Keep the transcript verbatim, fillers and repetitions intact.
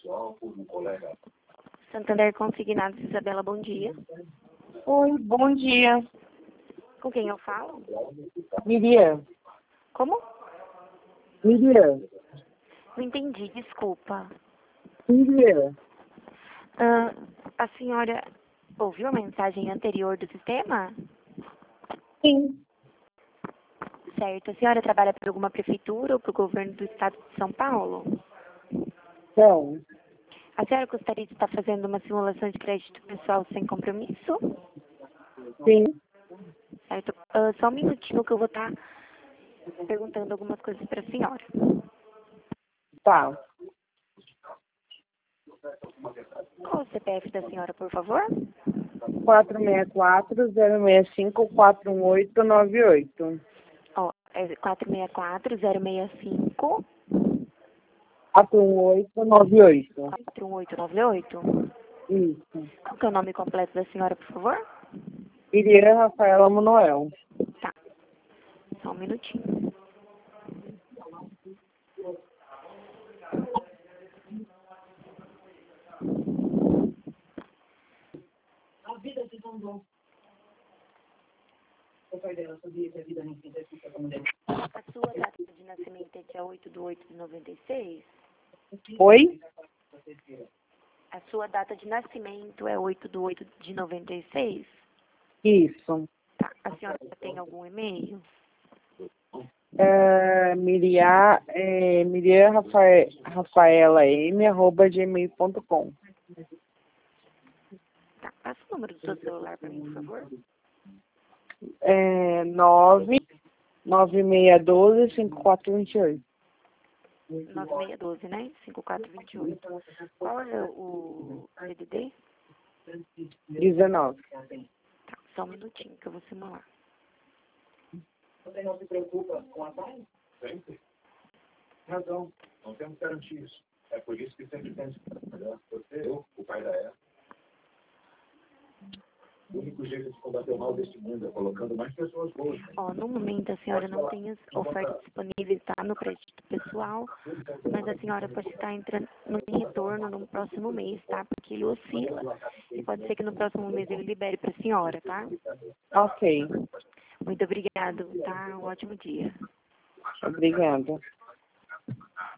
Santander Consignados, Isabela, bom dia. Oi, bom dia. Com quem eu falo? Miriam. Como? Miriam. Não entendi, desculpa. Miriam. Ah, a senhora ouviu a mensagem anterior do sistema? Sim. Certo. A senhora trabalha para alguma prefeitura ou para o governo do estado de São Paulo? Então, A senhora gostaria de estar fazendo uma simulação de crédito pessoal sem compromisso? sim. Certo. Ah, só um minutinho que eu vou estar perguntando algumas coisas para a senhora. Tá. Qual o C P F da senhora, por favor? quatro seis quatro, zero seis cinco, quatro um oito nove oito. Ó, é quatro seis quatro, zero seis cinco, quatro um oito nove oito. quatro um oito nove oito. Isso. Qual que é o nome completo da senhora, por favor? Miriam Rafaela Manuel. Tá. Só um minutinho. A sua data de nascimento é dia oito de oito de noventa e seis? Oi? A sua data de nascimento é oito de oito de noventa e seis? Isso. Tá. A senhora tem algum e-mail? É, Miriam, é, Miriam Rafael, Rafaela M, arroba gmail ponto com. Tá. Passa o número do seu celular para mim, por favor. É, nove nove seis um dois, cinco quatro dois oito. nove seis um dois, né? cinco quatro dois oito. Qual é o C D D? dezenove. Tá. Só um minutinho que eu vou simular. Você não se preocupa com a paz? Sempre. Razão. Não temos que garantir isso. É por isso que sempre temos que melhor. Você, eu, o pai da Eva. O único jeito de combater o mal deste mundo é colocando mais pessoas boas. Ó, no momento a senhora não tem as ofertas disponíveis, tá? No crédito pessoal, mas a senhora pode estar entrando em retorno no próximo mês, tá? Porque ele oscila e pode ser que no próximo mês ele libere para a senhora, tá? Ok. Muito obrigado, tá? Um ótimo dia. Obrigada.